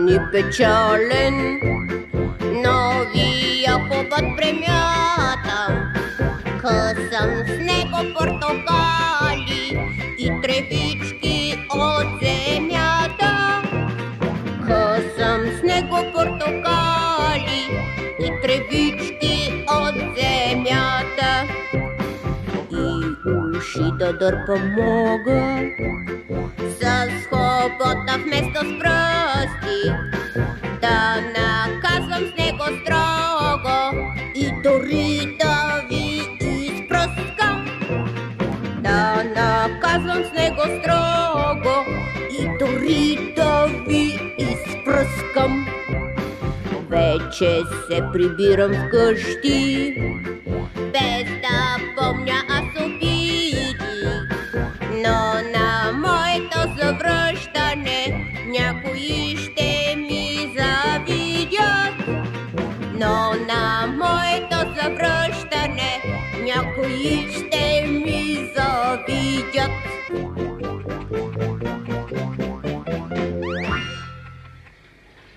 и печален. Новия хубав премятам, късам с него портокали и тревички от земята. Късам с него портокали и тревички от земята. И уши да дърпам мога с хобота вместо с пръсти, да наказвам с него строго и дори да ви изпръскам. Да наказвам с него строго и дори да ви изпръскам. Вече се прибирам вкъщи, без да помня аз обиди, но на моето завръщане някои ще ми завидят. Но на моето завръщане някои ще ми завидят.